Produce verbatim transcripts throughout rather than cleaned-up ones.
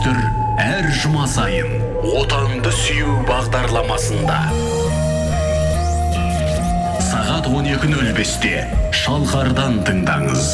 дәстүр әр жұма сайын отанды сүю бағдарламасында. Сағат он екі нөл бесте Шалқардан тыңдаңыз.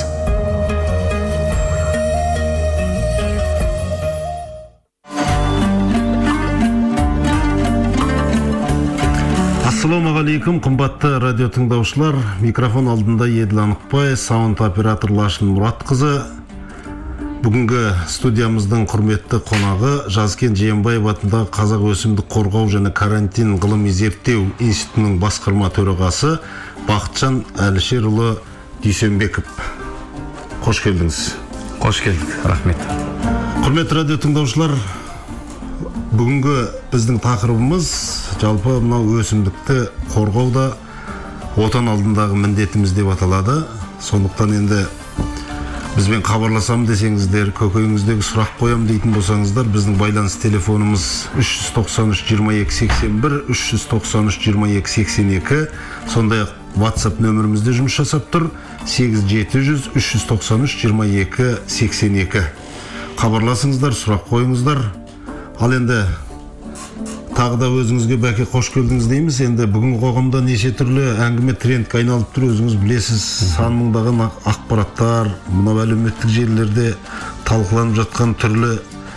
Ассалаумағалейкум, қымбатты радио тыңдаушылар. Микрофон алдында Еділ Анықбай, саунд оператор Лашын Мұратқызы. Бүгінгі студиямыздың құрметті қонағы Жазкен Жиенбаев атындағы Қазақ өсімдік қорғау және карантин ғылыми зерттеу институтының басқарма төрағасы Бақытжан Әлішерұлы Дүйсенбеков. Қош келдіңіз. Қош келдік, рахмет. Құрметті радио тыңдаушылар, бүгінгі біздің тақырыбымыз жалпы мынау өсімдікті қорғауда отан алдындағы міндетіміз деп аталады. Сондықтан енді бізбен хабарласам десеңіздер, көкейіңіздегі сұрақ қоям дейтін болсаңыздар, біздің байланыс телефонымыз үш жүз тоқсан үш жиырма екі сексен бір, үш жүз тоқсан үш жиырма екі сексен екі, сондай-ақ WhatsApp нөмірімізде жұмыс жасап тұр, сегіз жеті жүз үш жүз тоқсан үш жиырма екі сексен екі. Хабарласыңыздар, сұрақ қойыңыздар. Ал енді тағы да өзіңізге бәке қош келдіңіз дейміз. Енді бүгін қоғамда неше түрлі әңгіме трендке айналып тұр, өзіңіз білесіз, сан мыңдаған ақпараттар, мынау әлеуметтік желілерде талқыланып жатқан түрлі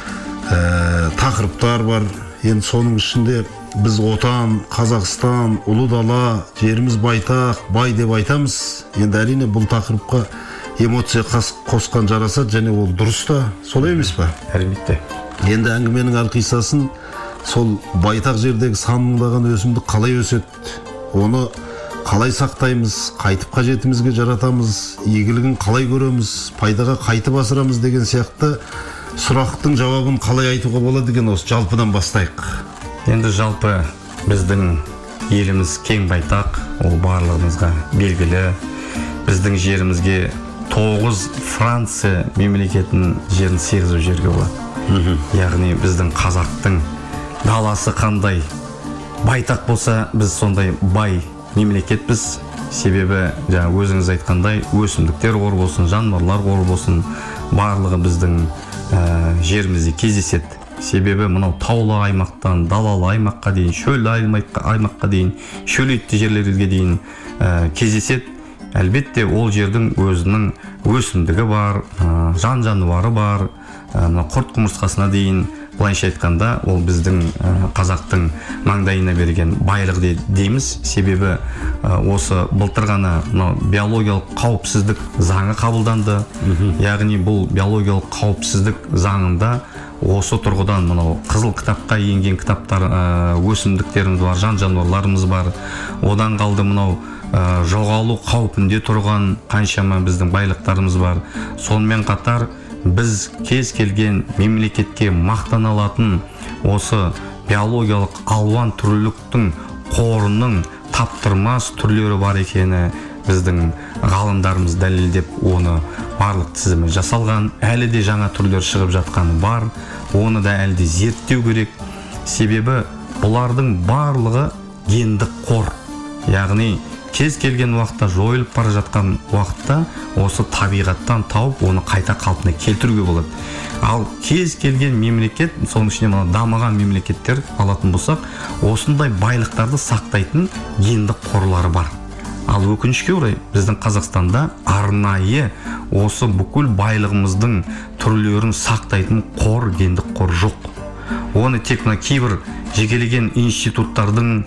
ә, тақырыптар бар. Енді соның ішінде біз отан, Қазақстан, ұлы дала, жеріміз байтақ, бай деп айтамыз. Енді әрине бұл тақырыпқа эмоция қосқан жарасады, және ол дұрыс та, солай емес па? Әлбетте. Енді әңгіменің арқисасын сол байтақ жердегі сан мыңдаған өсімдік қалай өседі, оны қалай сақтаймыз, қайтып қажетімізге жаратамыз, игілігін қалай көреміз, пайдаға қайтып асырамыз деген сияқты сұрақтың жауабын қалай айтуға болады деген осы жалпыдан бастайық. Енді жалпы біздің еліміз кең байтақ, ол барлығымызға белгілі. Біздің жерімізге тоғыз Франция мемлекетінің жерін сегізу жерге болады. Яғни біздің қазақтың даласы қандай байтақ болса, біз сондай бай мемлекетпіз. Себебі жаңа өзіңіз айтқандай өсімдіктер қор болсын, жануарлар қор болсын, барлығы біздің ә, жерімізде кездеседі. Себебі мынау таулы аймақтан далалы аймаққа дейін, шөлді аймаққа дейін, шөлейтті жерлерге дейін ә, кездеседі. Әлбетте ол жердің өзінің өсімдігі бар, ә, жан жануары бар, ә, құрт құмырсқасына дейін. Былайша айтқанда, ол біздің ә, қазақтың маңдайына берген байлық де, дейміз. Себебі ә, осы былтыр ғана биологиялық қауіпсіздік заңы қабылданды. Яғни бұл биологиялық қауіпсіздік заңында осы тұрғыдан мынау қызыл кітапқа енген кітаптар, ә, өсімдіктеріміз бар, жан жануарларымыз бар. Одан қалды мынау ә, жоғалу қаупінде тұрған қаншама біздің байлықтарымыз бар. Сонымен қатар біз кез келген мемлекетке мақтан алатын осы биологиялық алуан түрліліктің қорының таптырмас түрлері бар екені біздің ғалымдарымыз дәлелдеп, оны барлық тізімі жасалған. Әлі де жаңа түрлер шығып жатқаны бар, оны да әлі де зерттеу керек. Себебі бұлардың барлығы гендік қор. Яғни кез келген уақытта жойылып бара жатқан уақытта осы табиғаттан тауып, оны қайта қалпына келтіруге болады. Ал кез келген мемлекет, соның ішіне мына дамыған мемлекеттер алатын болсақ, осындай байлықтарды сақтайтын гендік қорлары бар. Ал өкінішке орай біздің Қазақстанда арнайы осы бүкіл байлығымыздың түрлерін сақтайтын қор, гендік қор жоқ. Оны тек мына кейбір жекелеген институттардың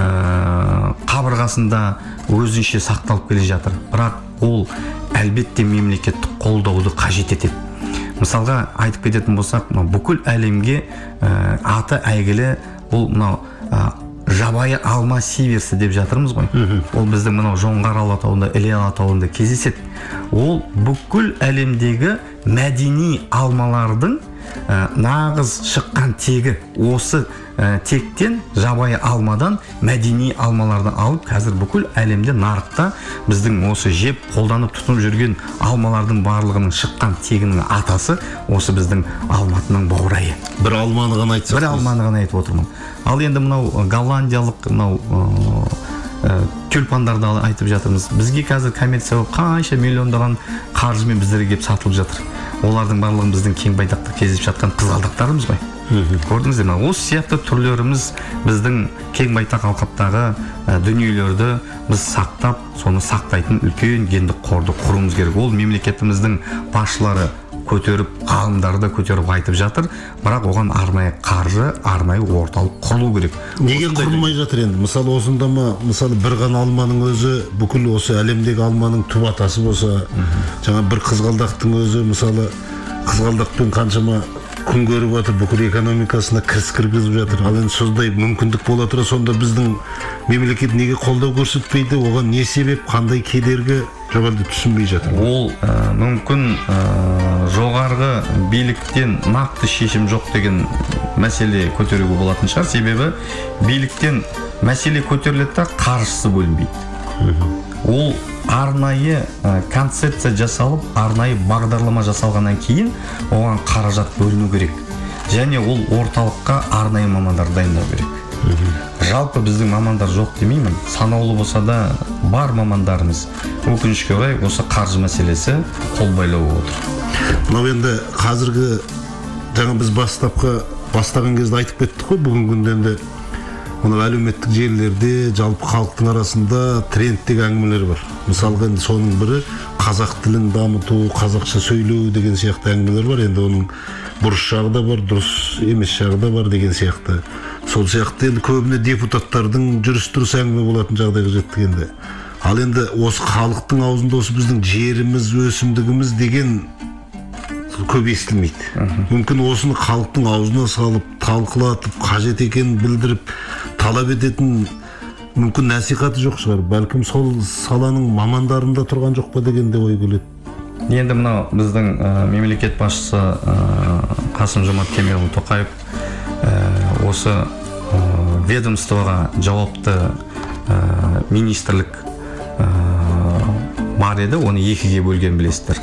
ә, қабырғасында өзінше сақталып келе жатыр. Бірақ ол әлбетте мемлекеттік қолдауды қажет етеді. Мысалға айтып кететін болсақ, бүкіл әлемге ә, аты әйгілі бұл мынау ә, жабайы алма сиверсі деп жатырмыз ғой. Ол біздің мынау Жоңғар алатауында, Іле алатауында кездеседі. Ол бүкіл әлемдегі мәдени алмалардың ә, нағыз шыққан тегі. Осы ә, тектен, жабайы алмадан мәдени алмаларды алып, қазір бүкіл әлемде нарықта біздің осы жеп қолданып тұтынып жүрген алмалардың барлығының шыққан тегінің атасы осы біздің Алматының баурайы. Бір алманы ғана айтсақ. Бір алманы ғана айтып отырмын. Ал енді мынау голландиялық мынау ә, тюльпандарды айтып жатырмыз. Бізге қазір коммерциялық қанша миллиондаған қаржымен біздерге келіп сатылып жатыр. олардың барлығы біздің кең байтақта кезіп жатқан қызғалдақтарымыз ғой. Көрдіңіздер ме? Осы сияқты түрлеріміз біздің кең байтақ алқаптағы дүниелерді біз сақтап, соны сақтайтын үлкен гендік қорды құруымыз керек. Ол мемлекетіміздің басшылары көтеріп, ғалымдары да көтеріп айтып жатыр, бірақ оған арнайы қаржы, арнайы орталық құрылу керек. Неге құрылмай жатыр енді? Мысалы осында ма, мысалы бір ғана алманың өзі бүкіл осы әлемдегі алманың түп атасы болса, жаңа бір қызғалдақтың өзі, мысалы қызғалдақпен қаншама күн көріп жатыр, бүкіл экономикасына кіріс кіргізіп жатыр. Ал енді сондай мүмкіндік бола тұра, сонда біздің мемлекет неге қолдау көрсетпейді? Оған не себеп, қандай кедергі жоқ әлде түсінбей жатыр? Ол ә, мүмкін ә, жоғарғы биліктен нақты шешім жоқ деген мәселе көтеруге болатын шығар. Себебі биліктен мәселе көтеріледі да қаржысы бөлінбейді. Ол арнайы ә, концепция жасалып, арнайы бағдарлама жасалғаннан кейін оған қаражат бөліну керек. Және ол орталыққа арнайы мамандар дайындау керек. Жалпы біздің мамандар жоқ демеймін, санаулы болса да бар мамандарымыз. Өкінішке орай осы қаржы мәселесі қолбайлау отыр. Мынау енді қазіргі жаңа біз бастапқы бастаған кезде айтып кеттік қой, бүгінгі күнде енді оны әлеуметтік желілерде жалпы халықтың арасында трендтегі әңгімелер бар. Мысалға енді соның бірі қазақ тілін дамыту, қазақша сөйлеу деген сияқты әңгімелер бар. Енді оның бұрыс жағы да бар, дұрыс емес жағы да бар деген сияқты. Сол сияқты енді көбіне депутаттардың жүріс-тұрыс әңгіме болатын жағдайға жеттік енді. Ал енді осы халықтың аузында осы біздің жеріміз, өсімдігіміз деген көп естілмейді. Мүмкін осыны халықтың аузына салып, талқылатып, қажет екенін білдіріп, талап ететін мүмкін насихаты жоқ шығар. Бәлкім сол саланың мамандарында тұрған жоқ па деген де ой келеді. Енді мынау біздің ә, мемлекет басшысы ә, Қасым-Жомарт Кемелұлы Тоқаев ә, осы ә, ведомствоға жауапты ә, министрлік ә, бар еді, оны екіге бөлген білесіздер.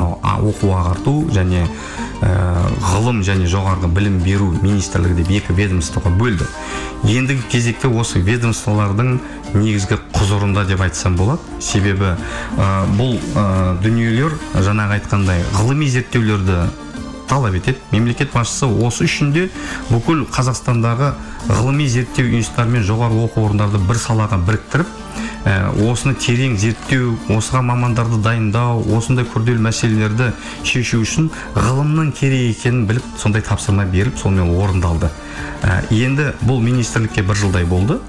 Оқу ағарту және ә, ғылым және жоғарғы білім беру министрлігі деп екі ведомствоға бөлді. Ендігі кезекте осы ведомстволардың негізгі құзырында деп айтсам болады. Себебі ә, бұл ә, дүниелер жаңағы айтқандай ғылыми зерттеулерді талап етеді. Мемлекет басшысы осы үшін де бүкіл Қазақстандағы ғылыми зерттеу институттары мен жоғары оқу орындарды бір салаға біріктіріп, осыны терең зерттеу, осыға мамандарды дайындау, осындай күрделі мәселелерді шешу үшін ғылымның керек екенін біліп, сондай тапсырма беріп, сонымен орындалды. Енді бұл министрлікке бір жылдай болды,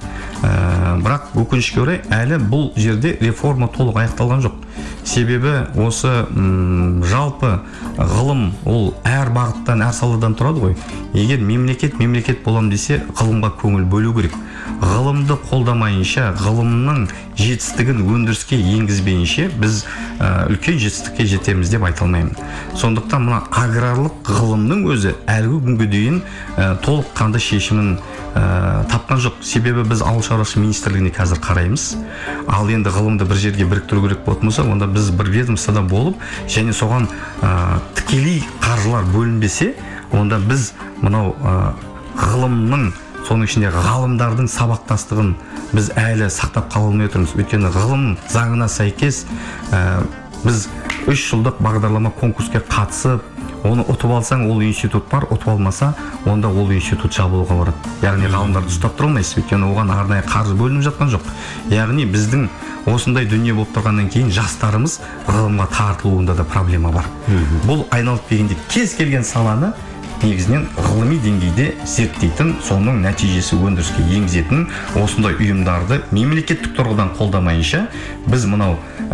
бірақ өкінішке орай әлі бұл жерде реформа толық аяқталған жоқ. Себебі осы м, жалпы ғылым ол әр бағыттан, әр саладан тұрады ғой. Егер мемлекет мемлекет болам десе, ғылымға көңіл бөлу керек. Ғылымды қолдамайынша, ғылымның жетістігін өндіріске енгізбейінше біз ә, үлкен жетістікке жетеміз деп айта алмаймын. Сондықтан мына аграрлық ғылымның өзі әлгі күнге дейін ә, толыққанды шешімін ә, тапқан жоқ. Себебі біз ауыл шаруашылығы министрлігіне қазір қараймыз. Ал енді ғылымды бір жерге біріктіру керек болатын болса, онда біз бір ведомствода болып, және соған ә, тікелей қаржылар бөлінбесе, онда біз мынау ә, ғылымның, соның ішінде ғалымдардың сабақтастығын біз әлі сақтап қала алмай отырмыз. Өйткені ғылым заңына сәйкес ә, біз үш жылдық бағдарлама конкурске қатысып, оны ұтып алсаң, ол институт бар, ұтып алмаса, онда ол институт жабылуға барады. Яғни ғалымдарды ұстап тұра алмайсыз, өйткені оған арнайы қаржы бөлініп жатқан жоқ. Яғни біздің осындай дүние болып тұрғаннан кейін жастарымыз ғылымға тартылуында да проблема бар. Бұл айналып келгенде кез келген саланы негізінен ғылыми деңгейде зерттейтін, соның нәтижесі өндіріске енгізетін осындай ұйымдарды мемлекеттік тұрғыдан қолдамайынша, біз мынау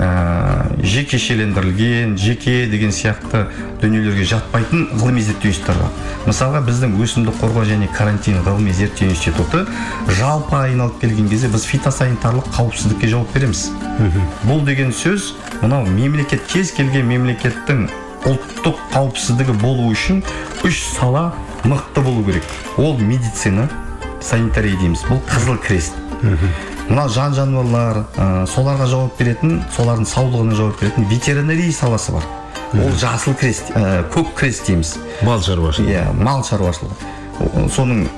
ә, жекешелендірілген, жеке деген сияқты дүниелерге жатпайтын ғылыми зерттеу институттары бар. Мысалға, біздің өсімдік қорғау және карантин ғылыми зерттеу институты жалпы айналып келген кезде біз фитосанитарлық қауіпсіздікке жауап береміз. Бұл деген сөз, мынау мемлекет, кез келген мемлекеттің ұлттық қауіпсіздігі болу үшін үш сала мықты болу керек. Ол медицина, санитария дейміз, бұл қызыл крест. Мына жан жануарлар, ә, соларға жауап беретін, солардың саулығына жауап беретін ветеринария саласы бар. Ол жасыл крест, ә, көк крест дейміз. Мал шаруашылығы. Иә, мал шаруашылығы. Соның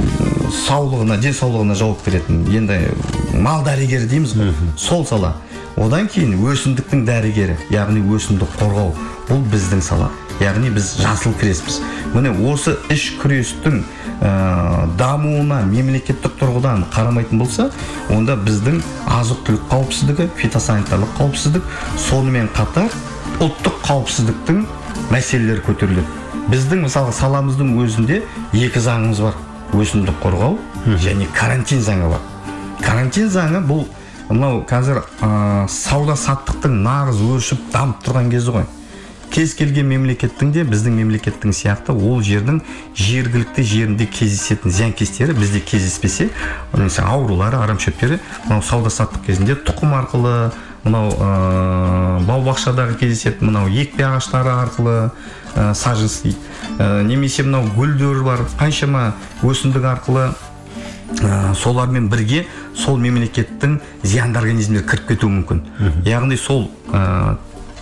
саулығына, денсаулығына жауап беретін, енді мал дәрігері дейміз ғой, сол сала. Одан кейін өсімдіктің дәрігері, яғни өсімдік қорғау, бұл біздің сала. Яғни біз жасыл күреспіз. Міне осы іш күрестің ә, дамуына мемлекеттік тұрғыдан қарамайтын болса, онда біздің азық-түлік қауіпсіздігі, фитосанитарлық қауіпсіздік, сонымен қатар ұлттық қауіпсіздіктің мәселелері көтеріледі. Біздің мысалы саламыздың өзінде екі заңымыз бар: өсімдік қорғау және карантин заңы бар. Карантин заңы бұл мынау қазір ә, сауда-саттықтың нағыз өршіп дамып тұрған кезі ғой. Кез келген мемлекеттің де біздің мемлекеттің сияқты ол жердің жергілікті жерінде кездесетін зиянкестері бізде кездеспесе, немесе аурулары, арамшөптері мынау сауда-саттық кезінде тұқым арқылы, мынау ә, бау-бақшадағы кездесетін мынау екпе ағаштары арқылы ә, саженс дейді, ә, немесе мынау гүлдер бар, қаншама өсімдік арқылы ә, солармен бірге сол мемлекеттің зиянды организмдері кіріп кетуі мүмкін. Яғни сол ә,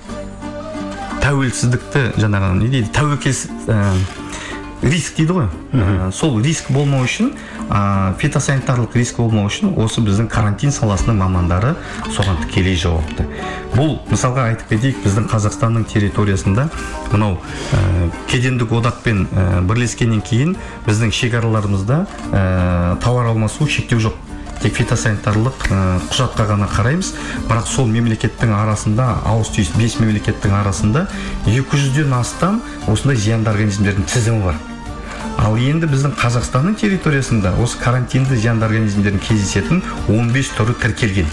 тәуелсіздікті, жаңағы не дейді, тәуекел ә, риск дейді ғой. Ә, сол риск болмау үшін, ә, фитосанитарлық риск болмау үшін осы біздің карантин саласының мамандары соған тікелей жауапты. Бұл мысалға айтып кетейік, біздің Қазақстанның территориясында мынау ә, кедендік одақпен ә, бірлескеннен кейін біздің шекараларымызда ә, тауар алмасу шектеу жоқ. Тек фитосанитарлық ә, құжатқа ғана қараймыз. Бірақ сол мемлекеттің арасында, ауыз түйіс бес мемлекеттің арасында екі жүзден астам осындай зиянды организмдердің тізімі бар. Ал енді біздің Қазақстанның территориясында осы карантинді зиянды организмдердің кездесетін он бес түрі тіркелген.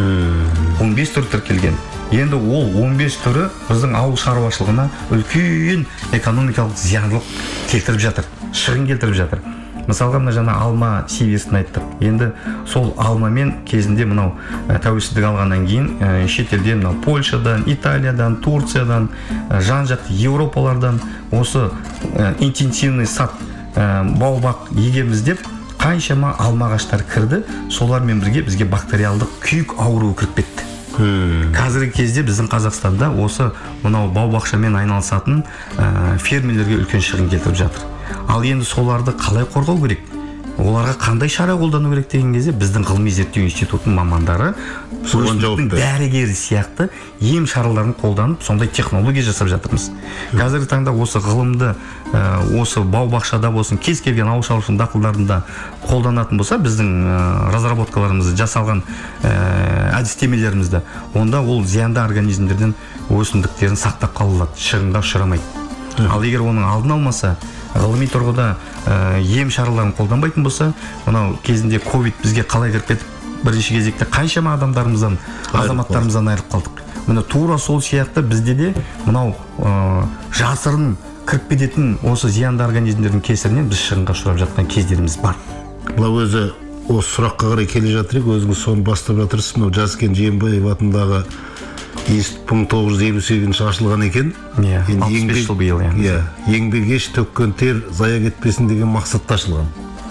он бес түрі тіркелген. Енді ол он бес түрі біздің ауыл шаруашылығына үлкен экономикалық зияндылық келтіріп жатыр, шығын келтіріп жатыр. Мысалға мына жаңа алма сивесін айттық. Енді сол алмамен кезінде мынау ә, тәуелсіздік алғаннан кейін ә, шетелде мынау Польшадан, Италиядан, Турциядан, ә, жан-жақты Европалардан осы ә, интенсивный сад ә, бау-бақ егеміз деп қаншама алма ағаштары кірді. Солармен бірге бізге бактериалдық күйік ауруы кіріп кетті. Hmm. Қазіргі кезде біздің Қазақстанда осы мынау бау-бақшамен айналысатын ә, фермерлерге үлкен шығын келтіріп жатыр. Ал енді соларды қалай қорғау керек? Оларға қандай шара қолдану керек деген кезде біздің ғылыми зерттеу институтының мамандары өсімдіктің дәрігері сияқты ем шараларын қолданып, сондай технология жасап жатырмыз. Қазіргі таңда осы ғылымды ә, осы бау-бақшада болсын, кез келген ауыл шаруашылығы дақылдарында қолданатын болса, біздің ә, разработкаларымызды жасалған ә, әдістемелерімізді, онда ол зиянды организмдерден өсімдіктерін сақтап қалады, шығынға ұшырамайды. Ал егер оның алдын алмаса, ғылыми тұрғыда ә, ем шараларын қолданбайтын болса, мынау кезінде ковид бізге қалай кіріп кетіп, бірінші кезекте қаншама адамдарымыздан, азаматтарымыздан айырылып қалдық. Міне тура сол сияқты бізде де мынау ә, жасырын кіріп кететін осы зиянды организмдердің кесірінен біз шығынға ұшырап жатқан кездеріміз бар. Бұл өзі осы сұраққа қарай келе жатыр ек, өзіңіз соны бастап жатырсыз. Мынау Жазкен Жиенбаев атындағы институт мың тоғыз жүз елу сегізінші ашылған екен. Иә, алпыс бес жыл биыл. Иә, еңбек еш төккен тер зая кетпесін деген мақсатта ашылған.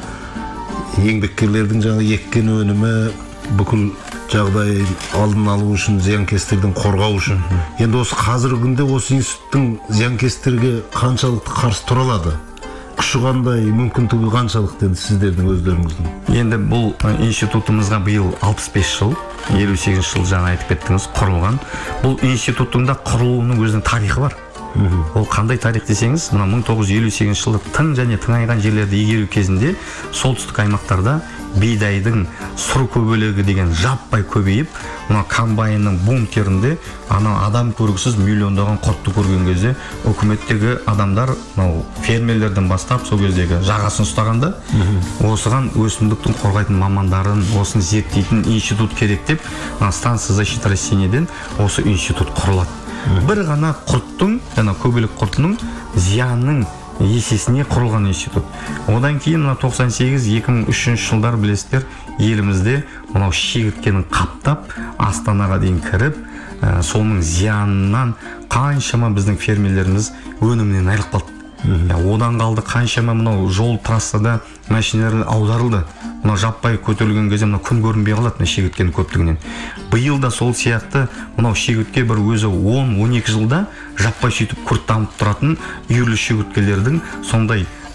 Еңбеккерлердің жаңа еккен өнімі бүкіл жағдай алдын алу үшін, зиянкестерден қорғау үшін. Енді осы қазіргі күнде осы институттың зиянкестерге қаншалықты қарсы тұра алады? Күші қандай, мүмкіндігі қаншалықты енді сіздердің өздеріңіздің? Енді бұл институтымызға биыл алпыс бес жыл, елу сегізінші жыл жаңа айтып кеттіңіз, құрылған. Бұл институттың да құрылуының өзінің тарихы бар. Ол қандай тарих десеңіз, мына мың тоғыз жүз елу сегізінші жылы тың және тыңайған жерлерді игеру кезінде солтүстік аймақтарда бидайдың сұры көбелегі деген жаппай көбейіп, мына комбайнның бункерінде ана адам көргісіз миллиондаған құртты көрген кезде үкіметтегі адамдар мынау фермерлерден бастап сол кездегі жағасын ұстағанда, осыған өсімдіктің қорғайтын мамандарын, осыны зерттейтін институт керек деп, станция защиты растениеден осы институт құрылады. Бір ғана құрттың, жаңа көбелек құртының зиянның есесіне құрылған институт. Одан кейін тоқсан сегіз екі мың үшінші жылдар білесіздер, елімізде мынау шегірткенің қаптап Астанаға дейін кіріп, ә, соның зиянынан қаншама біздің фермерлеріміз өнімінен айырылып қалды. Ә, одан қалды қаншама мынау жол трассада машиналар аударылды. Мынау жаппай көтерілген кезде мынау күн көрінбей қалады мына шегірткенің көптігінен. Биыл да сол сияқты мынау шегіртке бір өзі он он екі жылда жаппай сөйтіп күрт дамып тұратын үйірлі шегірткелердің сондай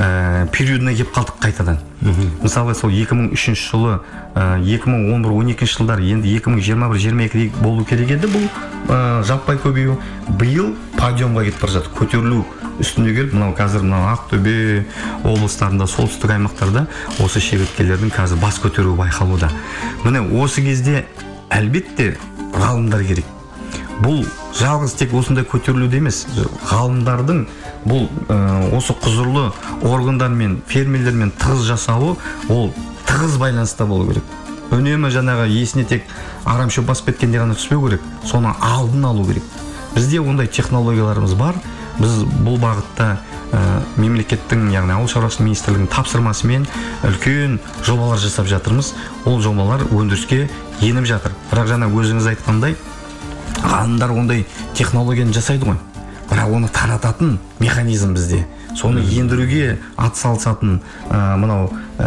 ә, периодына келіп қалдық қайтадан. Мысалы сол екі мың үшінші жылы, екі мың он бір он екінші жылдар, енді екі мың жиырма бір жиырма екі болу керек еді бұл ә, жаппай көбею. Биыл подъемға кетіп бара жатыр, көтерілу үстінде келіп, мынау қазір мынау Ақтөбе облыстарында, солтүстік аймақтарда осы шегірткелердің қазір бас көтеруі байқалуда. Міне осы кезде әлбетте ғалымдар керек. Бұл жалғыз тек осындай көтерілуде емес, ғалымдардың бұл ә, осы құзырлы органдармен, фермерлермен тығыз жасауы, ол тығыз байланыста болу керек. Үнемі жаңағы есіне тек арамшөп басып кеткенде ғана түспеу керек, соны алдын алу керек. Бізде ондай технологияларымыз бар. Біз бұл бағытта ә, мемлекеттің, яғни ауыл шаруашылығы министрлігінің тапсырмасымен үлкен жобалар жасап жатырмыз. Ол жобалар өндіріске еніп жатыр. Бірақ жаңа өзіңіз айтқандай, ғалымдар ондай технологияны жасайды ғой, бірақ оны тарататын механизм бізде. Соны ендіруге атсалысатын ә, мынау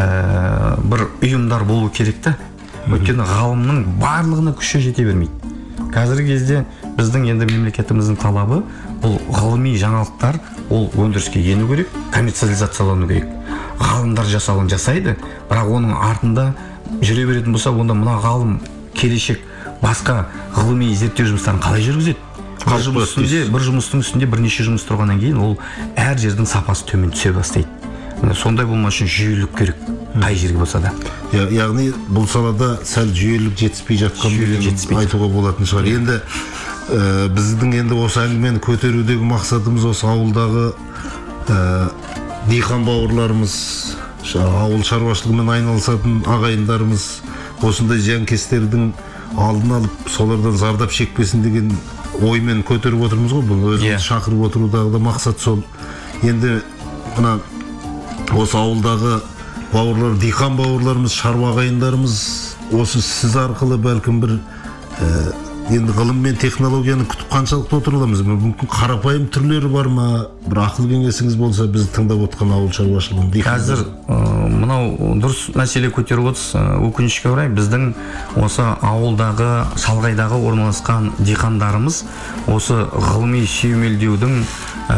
ә, бір ұйымдар болу керек та. Өйткені ғалымның барлығына күші жете бермейді. Қазіргі кезде біздің енді мемлекетіміздің талабы бұл ғылыми жаңалықтар, ол өндіріске ену керек, коммерциализациялану керек. Ғалымдар жасауын жасайды, бірақ оның артында жүре беретін болса, онда мына ғалым келешек басқа ғылыми зерттеу жұмыстарын қалай жүргізеді? Бір жұмыс үстінде, бір жұмыстың үстінде бірнеше жұмыс тұрғаннан кейін ол әр жердің сапасы төмен түсе бастайды. Сондай болмас үшін жүйелілік керек, қай жерге болса да. Я, яғни бұл салада сәл жүйелілік жетіспей жатқан айтуға болатын шығар. Енді ә, біздің енді осы әңгімені көтерудегі мақсатымыз осы ауылдағы ә, диқан бауырларымыз, ауыл шаруашылығымен айналысатын ағайындарымыз осындай зиянкестердің алдын алып, солардан зардап шекпесін деген оймен көтеріп отырмыз ғой. Бұл өзіміз yeah. шақырып отырудағы да мақсат сол. Енді мына осы ауылдағы бауырлар, диқан бауырларымыз, шаруа ағайындарымыз осы сіз арқылы бәлкім бір ә, енді ғылым мен технологияны күтіп қаншалықты отыра аламыз? Мүмкін қарапайым түрлері бар ма? Бір ақыл кеңесіңіз болса, бізді тыңдап отқан ауыл шаруашылығын. Қазір ә, мынау дұрыс мәселе көтеріп отырсыз. Өкінішке орай біздің осы ауылдағы, шалғайдағы орналасқан диқандарымыз осы ғылыми сүйемелдеудің ә,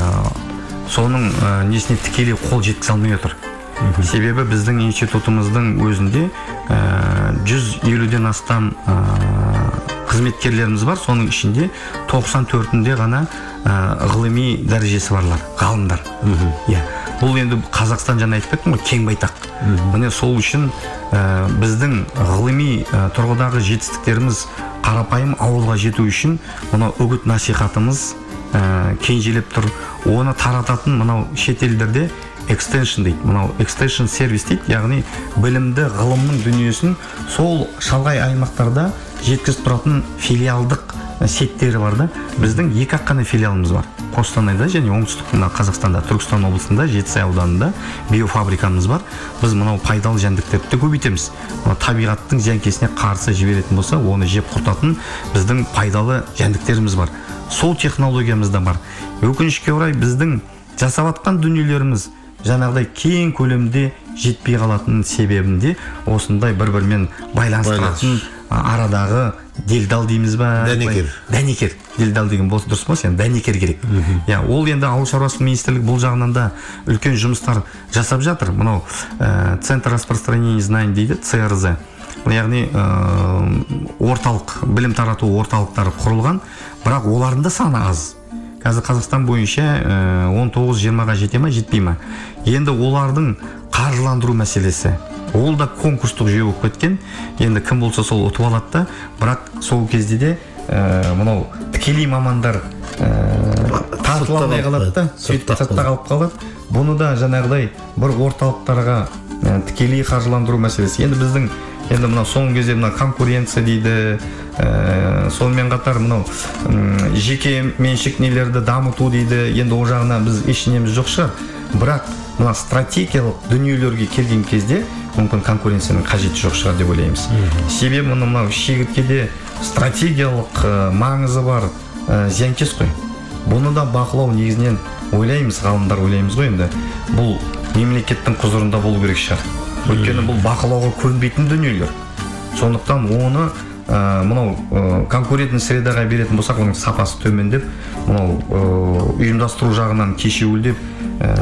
соның ә, несіне тікелей қол жеткізе алмай отыр. Себебі біздің институтымыздың өзінде ә, жүз елуден астам ә, қызметкерлеріміз бар. Соның ішінде тоқсан төртінде ғана ә, ғылыми дәрежесі барлар, ғалымдар. Yeah. Бұл енді Қазақстан жаңа айтып кеттім ғой, кең байтақ. Міне сол үшін ә, біздің ғылыми ә, тұрғыдағы жетістіктеріміз қарапайым ауылға жету үшін мынау үгіт насихатымыз ә, кенжелеп тұр. Оны тарататын мынау шетелдерде экстеншн дейді, мынау экстеншн сервис дейді, яғни білімді ғылымның дүниесін сол шалғай аймақтарда жеткізіп тұратын филиалдық сеттері бар да. Біздің екі ақ қана филиалымыз бар. Қостанайда және оңтүстік Қазақстанда, Түркістан облысында, Жетісай ауданында биофабрикамыз бар. Біз мынау пайдалы жәндіктерді көбейтеміз. Табиғаттың зиянкесіне қарсы жіберетін болса, оны жеп құртатын біздің пайдалы жәндіктеріміз бар. Сол технологиямыз да бар. Өкінішке орай біздің жасап жатқан дүниелеріміз жаңағыдай кең көлемде жетпей қалатын себебінде осындай бір-бірімен байланыстыратын арадағы делдал дейміз ба? Дәнекер. Дәнекер. Делдал деген болса дұрыс па? Сен дәнекер керек. Я, ол енді ауыл шаруашылығы министрлігі бұл жағынан да үлкен жұмыстар жасап жатыр. Мынау ә, Центр распространения знаний дейді, Це Эр Зэ. Яғни ә, орталық, білім тарату орталықтары құрылған, бірақ олардың да саны аз. Қазір Қазақстан бойынша он тоғыз жиырмаға жете ме, жетпей ме? Енді олардың қаржыландыру мәселесі, ол да конкурстық жүйе болып кеткен. Енді кім болса сол ұтып алады да, бірақ сол кезде де ә, мынау тікелей мамандар ә, тартыла алмай қалады да, сыртта қалып қалады. Бұны да жаңағыдай бір орталықтарға ә, тікелей қаржыландыру мәселесі. Енді біздің енді мынау соңғы кезде мынау конкуренция дейді, ә, сонымен қатар мынау жеке меншік нелерді дамыту дейді. Енді о жағына біз ешнеміз жоқ шығар, бірақ мына стратегиялық дүниелерге келген кезде мүмкін конкуренцияның қажеті жоқ шығар деп ойлаймыз. Себебі мынау шегірткеде стратегиялық ә, маңызы бар ә, зиянкес қой. Бұны да бақылау негізінен ойлаймыз, ғалымдар ойлаймыз ғой, енді бұл мемлекеттің құзырында болу керек шығар. Өйткені бұл бақылауға көнбейтін дүниелер. Сондықтан оны ә, мынау ә, конкурентный средаға беретін болсақ, оның сапасы төмендеп, мынау ә, ұйымдастыру жағынан кешеуілдеп, ә,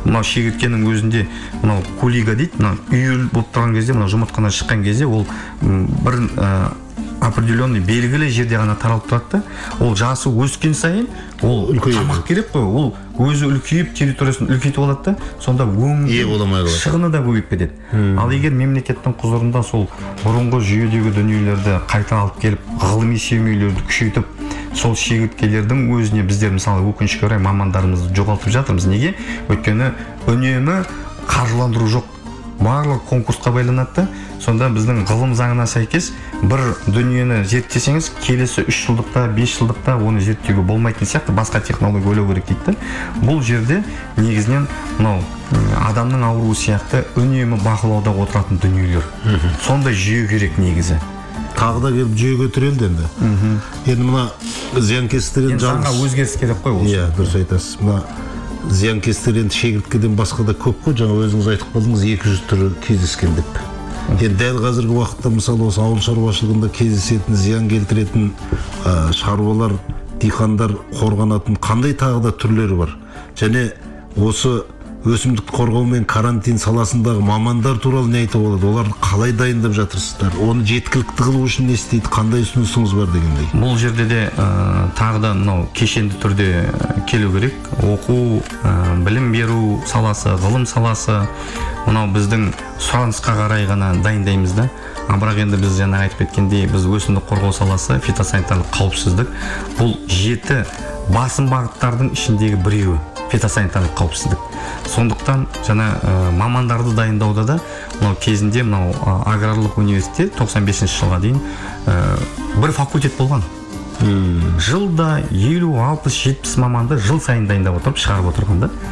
мынау шегірткенің өзінде мынау кулига дейді, мынау үйіл болып тұрған кезде, мынау жұмыртқадан шыққан кезде ол бір определенный белгілі жерде ғана таралып тұрады да, ол жасы өскен сайын ол тамақ керек қой, ол өзі үлкейіп территориясын үлкейтіп алады да, сонда өңі шығыны да көбейіп кетеді. Ал егер мемлекеттің құзырында сол бұрынғы жүйедегі дүниелерді қайта алып келіп, ғылыми сүйемеулерді күшейтіп, сол шегірткелердің өзіне біздер мысалы өкінішке орай мамандарымызды жоғалтып жатырмыз. Неге? Өйткені үнемі қаржыландыру жоқ, барлық конкурсқа байланады. Сонда біздің ғылым заңына сәйкес бір дүниені зерттесеңіз, келесі үш жылдықта, бес жылдықта оны зерттеуге болмайтын сияқты, басқа технология ойлау керек дейді. Бұл жерде негізінен мынау адамның ауруы сияқты үнемі бақылауда отыратын дүниелер. Сондай жүйе керек негізі. Тағы да келіп жүйеге тірелді енді. Енді мына зиянкестерден жалғыз... Заңға өзгеріс керек қой осы. Иә, дұрыс айтасыз. Мына зиянкестерден шегірткеден басқа да көп қой. Жаңа өзіңіз айтып қалдыңыз, екі жүз түрі кездескен деп. Енді дәл қазіргі уақытта мысалы осы ауыл шаруашылығында кездесетін, зиян келтіретін шаруалар, диқандар қорғанатын қандай тағы да түрлері бар. Және осы өсімдік қорғау мен карантин саласындағы мамандар туралы не айтып болады? Оларды қалай дайындап жатырсыздар? Оны жеткілікті қылу үшін не істейді? Қандай ұсынысыңыз бар дегендей? Бұл жерде де тағы да мынау кешенді түрде келу керек. Оқу, білім беру саласы, ғылым саласы, мынау біздің сұранысқа қарай ғана дайындаймыз да. Бірақ енді біз жаңа айтып кеткендей, біз өсімдік қорғау саласы, фитосанитарлық қауіпсіздік, бұл жеті басым бағыттардың ішіндегі біреуі фитосанитарлық қауіпсіздік. Сондықтан жаңа мамандарды дайындауда да мынау кезінде мынау аграрлық университет тоқсан бесінші жылға дейін бір факультет болған. Жылда елу, алпыс, жетпіс маманды жыл сайын дайындап отырып шығарып отырған да.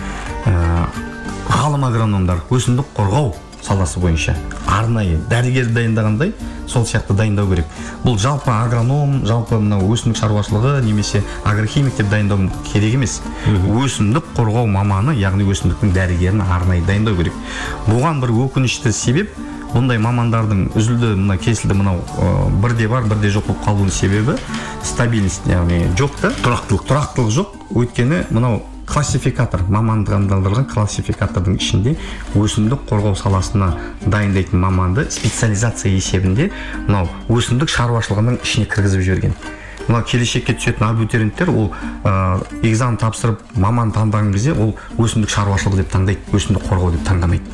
Ғалым агрономдар өсімдік қорғау саласы бойынша арнайы дәрігер дайындағандай сол сияқты дайындау керек. Бұл жалпы агроном, жалпы мынау өсімдік шаруашылығы немесе агрохимик деп дайындау керек емес. Өсімдік қорғау маманы, яғни өсімдіктің дәрігерін арнайы дайындау керек. Бұған бір өкінішті себеп, бұндай мамандардың үзілді, мына кесілді, мынау бірде бар, бірде жоқ болып қалуының себебі стабильность, яғни жоқ та, тұрақтылық, тұрақтылық жоқ. Өйткені мынау классификатор, мамандандырылған классификатордың ішінде өсімдік қорғау саласына дайындайтын маманды специализация есебінде мынау өсімдік шаруашылығының ішіне кіргізіп жіберген. Мына келешекке түсетін абитуриенттер ол экзамен тапсырып маман таңдаған кезде ол өсімдік шаруашылығы деп таңдайды, өсімдік қорғау деп таңдамайды.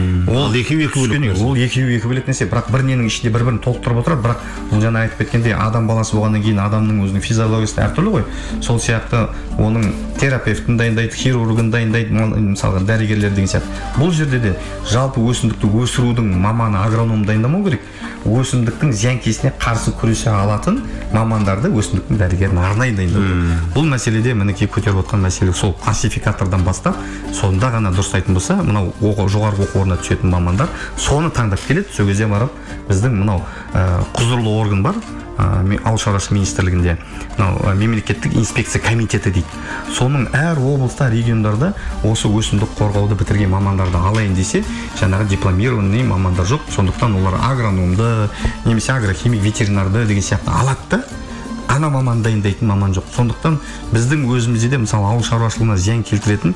Ол екеуі екі бөлек нәрсе. Ол екеуі екі бөлек нәрсе, бірақ бірінен ішінде бір-бірін толықтырып отырады. Бірақ бұл жаңа айтып кеткендей, адам баласы болғаннан кейін адамның өзінің физиологиясы әртүрлі ғой. Сол сияқты оның терапевтін дайындайды, хирургын дайындайды, мысалға дәрігерлер деген сияқты. Бұл жерде де жалпы өсімдікті өсірудің маманы агроном дайындамау керек. Өсімдіктің зиянкесіне қарсы күресе алатын мамандарды өсімдіктің дәрігерін арнайы дайындау. Бұл мәселеде мінекей көтеріп отқан мәселе сол классификатордан бастап, сонда ғана дұрыстайтын болса, мынау жоғарғы оқу орнына түсетін мамандар соны таңдап келеді. Сол кезде барып біздің мынау құзырлы орган бар, ауыл шаруашылығы министрлігінде, мынау мемлекеттік инспекция комитеті дейді. Соның әр облыста, региондарда осы өсімдік қорғауды бітірген мамандарды алайын десе, жаңағы дипломированный мамандар жоқ. Сондықтан олар агрономды, немесе агрохимик, ветеринарды деген сияқты алады да, ана маман дайындайтын маман жоқ. Сондықтан біздің өзімізде де мысалы ауыл шаруашылығына зиян келтіретін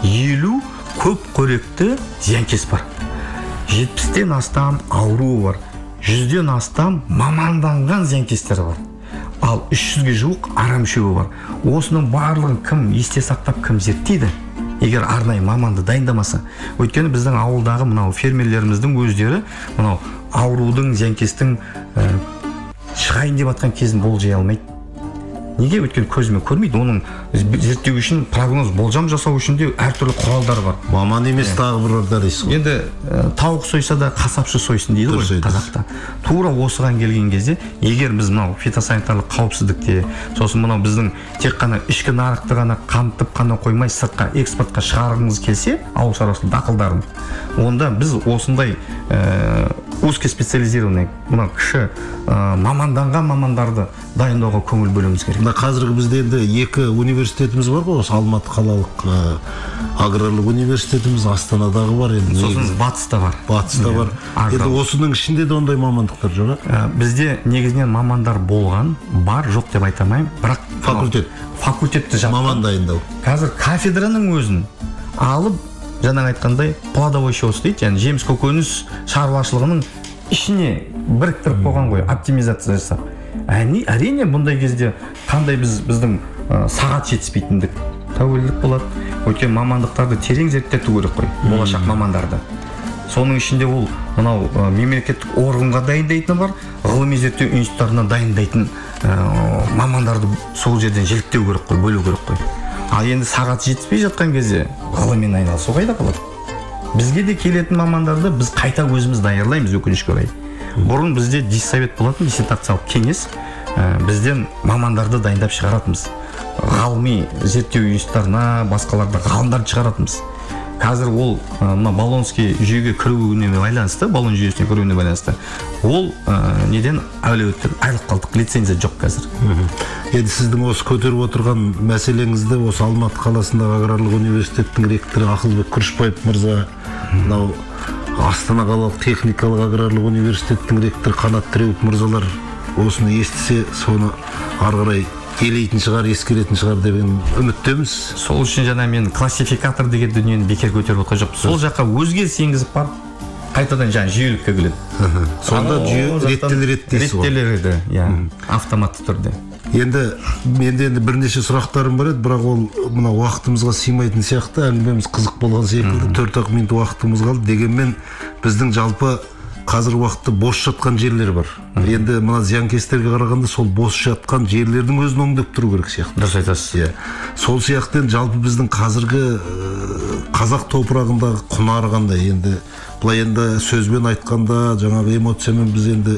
елу көп қоректі зиянкес бар. жетпістен астам ауруы бар. жүзден астам маманданған зиянкестері бар. Ал үш жүзге жуық арам шөбі бар. Осының барлығын кім есте сақтап, кім зерттейді? Егер арнайы маманды дайындамаса. Өйткені біздің ауылдағы мынау фермерлеріміздің өздері мынау аурудың, зиянкестің шығайын деп атқан кезін болжай алмайды. Неге? Өйткені көзімен көрмейді. Оның зерттеу үшін прогноз, болжам жасау үшін де әртүрлі құралдар бар. Маман емес тағы бір орда дейсіз ғой. Енді тауық сойса да қасапшы сойсын дейді ғой қазақта. Тура осыған келген кезде, егер біз мынау фитосанитарлық қауіпсіздікте, сосын мынау біздің тек қана ішкі нарықты ғана қамтып қана қоймай, сыртқа экспортқа шығарғымыз келсе, ауыл шаруашылығы дақылдарын, онда біз осындай узкоспециализированный, мына кіші маманданған мамандарды дайындауға көңіл бөлуіміз керек. Қазіргі бізде енді екі университетіміз бар ғой, осы Алматы қалалық аграрлық университетіміз, Астанадағы бар енді. Сосын батыста бар. Батыста бар. Енді осының ішінде де ондай мамандықтар жоқ. Бізде негізінен мамандар болған, бар, жоқ деп айтамаймын, бірақ факультет. Факультетті маман дайындау. Қазір кафедраның өзін алып жаңағы айтқандай плодовощество дейді, яғни жеміс көкөніс шаруашылығының ішіне біріктіріп қойған ғой, оптимизация жасап. Әрине бұндай кезде қандай біз біздің сағат жетіспейтіндік тәуелділік болады. Өйткені мамандықтарды терең зерттету керек қой, болашақ мамандарды. Соның ішінде ол мынау мемлекеттік органға дайындайтыны бар, ғылыми зерттеу институттарына дайындайтын мамандарды сол жерден жіліктеу керек қой, бөлу керек қой. Ал енді сағат жетіспей жатқан кезде ғылыммен айналысу қайда қалады? Бізге де келетін мамандарды біз қайта өзіміз даярлаймыз, өкінішке орай. Бұрын бізде диссовет болатын, диссертациялық кеңес, бізден мамандарды дайындап шығаратымыз. Ғалыми зерттеу институттарына, басқаларда ғалымдарды шығаратымыз. Қазір ол мына Болонский жүйеге кіруіне байланысты, Болон жүйесіне кіруіне байланысты, ол неден әулеттен айырылып қалдық, лицензия жоқ қазір. Енді сіздің осы көтеріп отырған мәселеңізді осы Алматы қаласындағы аграрлық университеттің ректоры Ақылбек Күрішбаев мырза, мынау Астана қалалық техникалық аграрлық университеттің ректоры Қанат Тілеуов мырзалар осыны естісе, соны ары қарай елейтін шығар, ескеретін шығар деген үміттеміз. Сол үшін жаңа мен классификатор деген дүниені бекер көтеріп отырған жоқпын. Сол жаққа өзгеріс енгізіп барып, қайтадан жаңа жүйелікке келеді. Сонда жүйе реттелер дейсіз ғой. Реттелер еді, иә, автоматты түрде. Енді менде енді бірнеше сұрақтарым бар еді, бірақ ол мына уақытымызға сыймайтын сияқты, әңгімеміз қызық болған секілді, төрт-ақ минут уақытымыз қалды. Дегенмен біздің жалпы қазір уақытта бос жатқан жерлер бар. Енді мына зиянкестерге қарағанда сол бос жатқан жерлердің өзін өңдеп тұру керек сияқты. Дұрыс айтасыз. Сол сияқты жалпы біздің қазіргі қазақ топырағындағы құнары қандай? Енді былай енді сөзбен айтқанда, жаңағы эмоциямен біз енді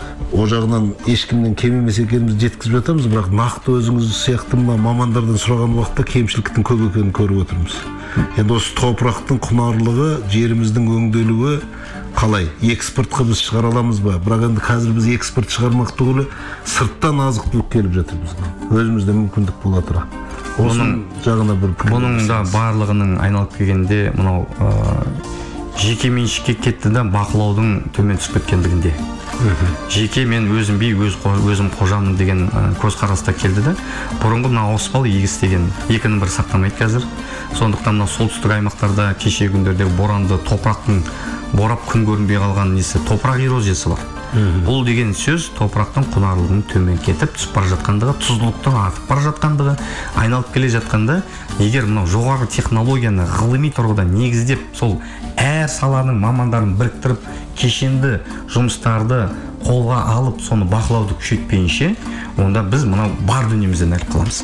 о жағынан ешкімнен кем емес екенімізді жеткізіп жатамыз, бірақ нақты өзіңіз сияқты мына мамандардан сұраған уақытта кемшіліктің көп екенін көріп отырмыз. Енді осы топырақтың құнарлығы, жеріміздің өңделуі қалай? Экспортқа біз шығара аламыз ба? Бірақ енді қазір біз экспорт шығармақ түгілі сырттан азық-түлік келіп жатыр бізге. Өзімізде мүмкіндік бола тұра. Оның жағына бір бұның да барлығының айналып келгенде мынау жеке меншікке кетті де бақылаудың төмен түсіп кеткендігінде. Жеке мен өзім би, өз, өзім қожамын деген көзқараста келді де, бұрынғы мына ауыспалы егіс деген екінің бірі сақтамайды қазір. Сондықтан мына солтүстік аймақтарда кеше күндерде боранды топырақтың борап күн көрінбей қалған несі топырақ эрозиясы бар. Бұл деген сөз топырақтың құнарлығының төмен кетіп түсіп бара жатқандығы, тұздылықтың артып бара жатқандығы, айналып келе жатқанда, егер мынау жоғары технологияны ғылыми тұрғыдан негіздеп, сол әр саланың мамандарын біріктіріп, кешенді жұмыстарды қолға алып, соны бақылауды күшейтпейінше, онда біз мынау бар дүниемізден әліп қаламыз.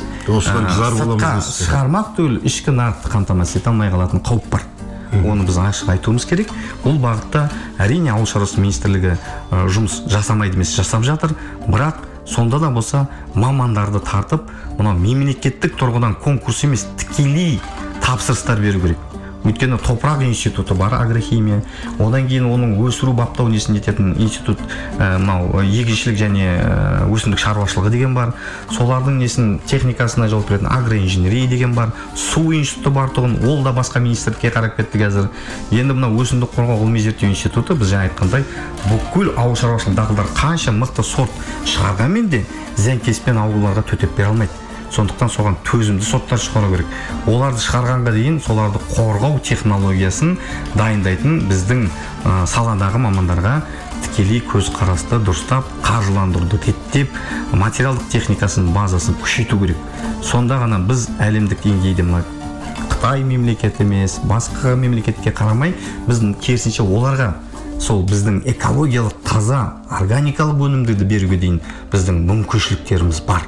Сыртқа шығармақ түгіл ішкі нарықты қамтамасыз ете алмай қалатын қауіп бар. Оны біз ашық айтуымыз керек. Бұл бағытта әрине ауыл шаруашылығы министрлігі жұмыс жасамайды емес, жасап жатыр, бірақ сонда да болса мамандарды тартып, мынау мемлекеттік тұрғыдан конкурс емес, тікелей тапсырыстар беру керек. Өйткені топырақ институты бар, агрохимия, одан кейін оның өсіру баптау несін ететін институт, мынау егіншілік және өсімдік шаруашылығы деген бар. Солардың несін техникасына жауап беретін агроинженерия деген бар. Су институты бар тұғын, ол да басқа министрлікке қарап кетті қазір. Енді мынау өсімдік қорғау ғылыми зерттеу институты, біз жаңа айтқандай, бүкіл ауыл шаруашылығы дақылдар қанша мықты сорт шығарғанмен де зиянкеспен ауруларға төтеп бере алмайды. Сондықтан соған төзімді сорттар шығару керек. Оларды шығарғанға дейін соларды қорғау технологиясын дайындайтын біздің саладағы мамандарға тікелей көз қарасты дұрыстап, қаржыландыруды теттеп, материалдық техникасының базасын күшейту керек. Сонда ғана біз әлемдік деңгейде Қытай мемлекеті емес, басқа мемлекетке қарамай, біз керісінше оларға сол біздің экологиялық таза, органикалық өнімдерді беруге дейін біздің мүмкіншіліктеріміз бар.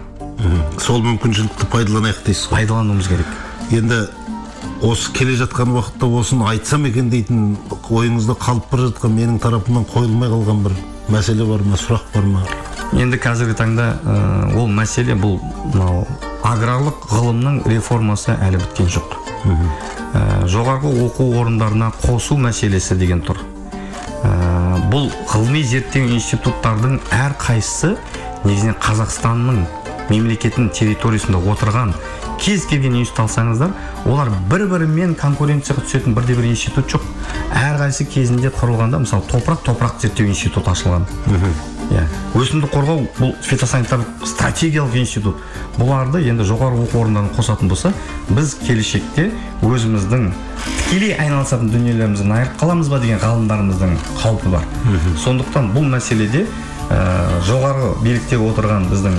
Сол мүмкіншілікті пайдаланайық дейсіз ғой. Пайдалануымыз керек. Енді осы келе жатқан уақытта осыны айтсам екен дейтін ойыңызда қалып бара жатқан менің тарапымнан қойылмай қалған бір мәселе бар ма, сұрақ бар ма? Енді қазіргі таңда ол мәселе бұл аграрлық ғылымның реформасы әлі біткен жоқ. Жоғарғы оқу орындарына қосу мәселесі деген тұр. Бұл ғылыми зерттеу институттардың әр қайсысы негізінен Қазақстанның мемлекеттің территориясында отырған кез келген институт алсаңыздар, олар бір-бірімен конкуренцияға түсетін бірде бір институт жоқ. Әрқайсысы кезінде құрылғанда, мысалы, топырақ топырақ зерттеу институты ашылған. Өсімдік қорғау бұл фитосанитарлық стратегиялық институт. Бұларды енді жоғары оқу орындарына қосатын болса, біз келешекте өзіміздің тікелей айналысатын дүниелерімізден айырып қаламыз ба деген ғалымдарымыздың қаупі бар. Сондықтан бұл мәселеде жоғары билікте отырған біздің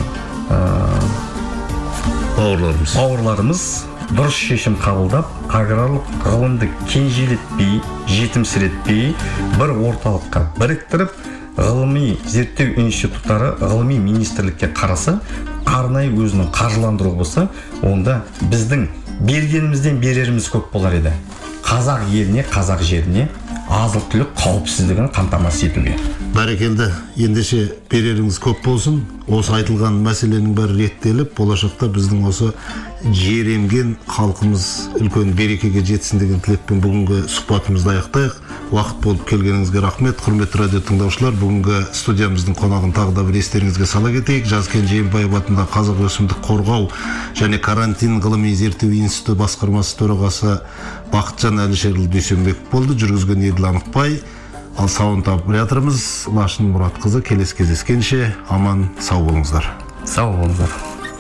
бауырларымыз бауырларымыз дұрыс шешім қабылдап, аграрлық ғылымды кенжелетпей, жетімсіретпей, бір орталыққа біріктіріп, ғылыми зерттеу институттары ғылыми министрлікке қараса, арнайы өзінің қаржыландыру болса, онда біздің бергенімізден береріміз көп болар еді. Қазақ еліне, қазақ жеріне азық-түлік қауіпсіздігін қамтамасыз етуге. Бәрекелді, ендеше береріңіз көп болсын. Осы айтылған мәселенің бәрі реттеліп, болашақта біздің осы жер емген халқымыз үлкен берекеге жетсін деген тілекпен бүгінгі сұхбатымызды аяқтайық. Уақыт болып келгеніңізге рахмет. Құрметті радио тыңдаушылар, бүгінгі студиямыздың қонағын тағы да бір естеріңізге сала кетейік. Жазкен Жиенбаев атындағы Қазақ өсімдік қорғау және карантин ғылыми зерттеу институты басқармасы төрағасы Бақытжан Әлішерұлы Дүйсенбеков болды. Жүргізген Еділ Анықбай. Ал сауын тауып жатырмыз. Лашын Мұратқызы. Келесі кездескенше аман сау болыңыздар. Сау болыңыздар.